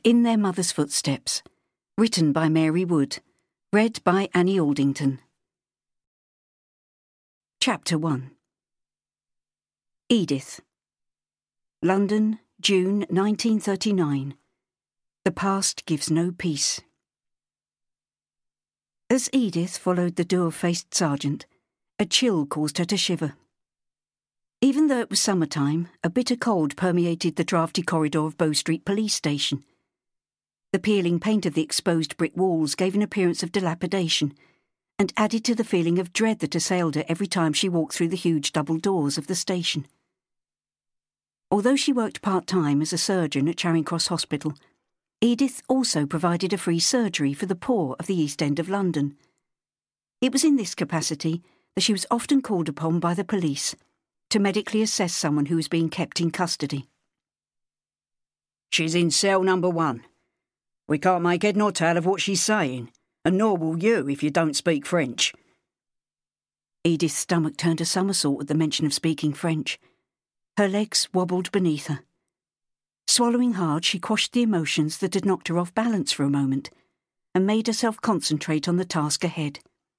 In Their Mother's Footsteps, written by Mary Wood, read by Annie Aldington. Chapter 1. Edith. London, June 1939. The past gives no peace. As Edith followed the dour-faced sergeant, a chill caused her to shiver. Even though it was summertime, a bitter cold permeated the draughty corridor of Bow Street Police Station. The peeling paint of the exposed brick walls gave an appearance of dilapidation and added to the feeling of dread that assailed her every time she walked through the huge double doors of the station. Although she worked part-time as a surgeon at Charing Cross Hospital, Edith also provided a free surgery for the poor of the East End of London. It was in this capacity that she was often called upon by the police to medically assess someone who was being kept in custody. "She's in cell number 1. We can't make head nor tail of what she's saying, and nor will you if you don't speak French." Edith's stomach turned a somersault at the mention of speaking French. Her legs wobbled beneath her. Swallowing hard, she quashed the emotions that had knocked her off balance for a moment and made herself concentrate on the task ahead.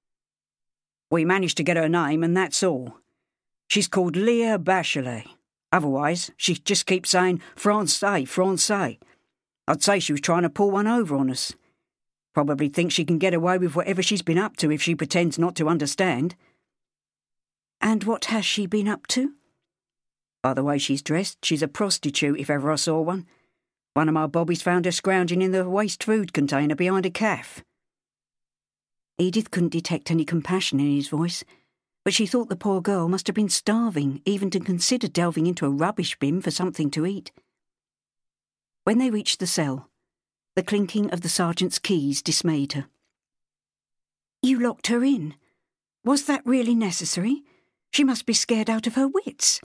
"We managed to get her name, and that's all. She's called Leah Bachelet. Otherwise, she just keeps saying Francais, Francais. I'd say she was trying to pull one over on us. Probably thinks she can get away with whatever she's been up to if she pretends not to understand." "And what has she been up to?" "By the way she's dressed, she's a prostitute if ever I saw one. One of my bobbies found her scrounging in the waste food container behind a caff." Edith couldn't detect any compassion in his voice, but she thought the poor girl must have been starving even to consider delving into a rubbish bin for something to eat. When they reached the cell, the clinking of the sergeant's keys dismayed her. "You locked her in. Was that really necessary? She must be scared out of her wits."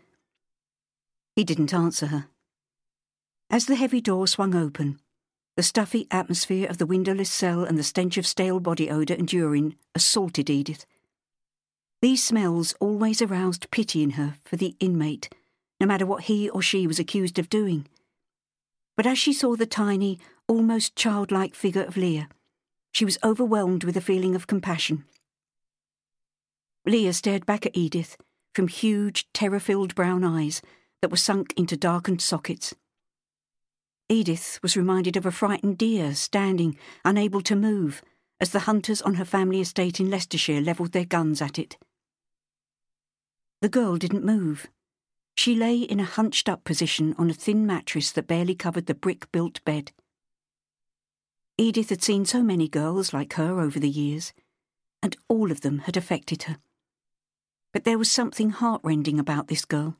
He didn't answer her. As the heavy door swung open, the stuffy atmosphere of the windowless cell and the stench of stale body odour and urine assaulted Edith. These smells always aroused pity in her for the inmate, no matter what he or she was accused of doing. But as she saw the tiny, almost childlike figure of Leah, she was overwhelmed with a feeling of compassion. Leah stared back at Edith from huge, terror-filled brown eyes that were sunk into darkened sockets. Edith was reminded of a frightened deer standing, unable to move, as the hunters on her family estate in Leicestershire levelled their guns at it. The girl didn't move. She lay in a hunched-up position on a thin mattress that barely covered the brick-built bed. Edith had seen so many girls like her over the years, and all of them had affected her. But there was something heart-rending about this girl.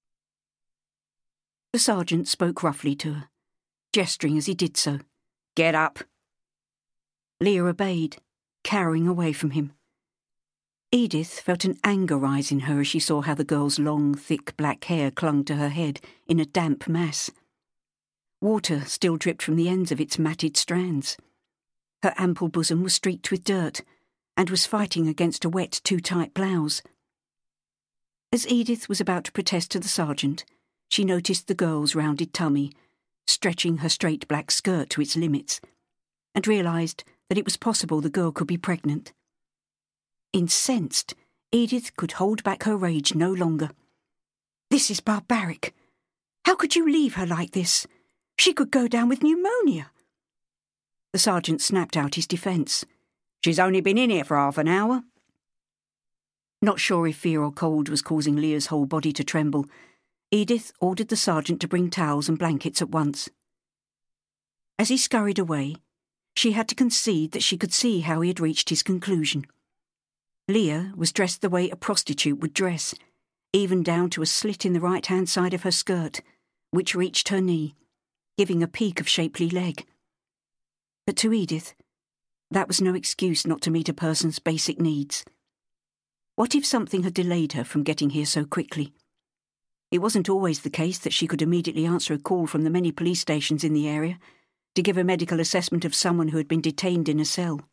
The sergeant spoke roughly to her, gesturing as he did so. "Get up." Leah obeyed, cowering away from him. Edith felt an anger rise in her as she saw how the girl's long, thick black hair clung to her head in a damp mass. Water still dripped from the ends of its matted strands. Her ample bosom was streaked with dirt and was fighting against a wet, too-tight blouse. As Edith was about to protest to the sergeant, she noticed the girl's rounded tummy, stretching her straight black skirt to its limits, and realised that it was possible the girl could be pregnant. Incensed, Edith could hold back her rage no longer. "This is barbaric. How could you leave her like this? She could go down with pneumonia." The sergeant snapped out his defence. "She's only been in here for half an hour." Not sure if fear or cold was causing Leah's whole body to tremble, Edith ordered the sergeant to bring towels and blankets at once. As he scurried away, she had to concede that she could see how he had reached his conclusion. Leah was dressed the way a prostitute would dress, even down to a slit in the right-hand side of her skirt, which reached her knee, giving a peek of shapely leg. But to Edith, that was no excuse not to meet a person's basic needs. What if something had delayed her from getting here so quickly? It wasn't always the case that she could immediately answer a call from the many police stations in the area to give a medical assessment of someone who had been detained in a cell.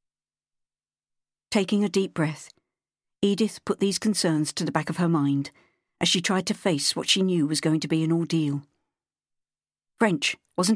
Taking a deep breath, Edith put these concerns to the back of her mind as she tried to face what she knew was going to be an ordeal. French wasn't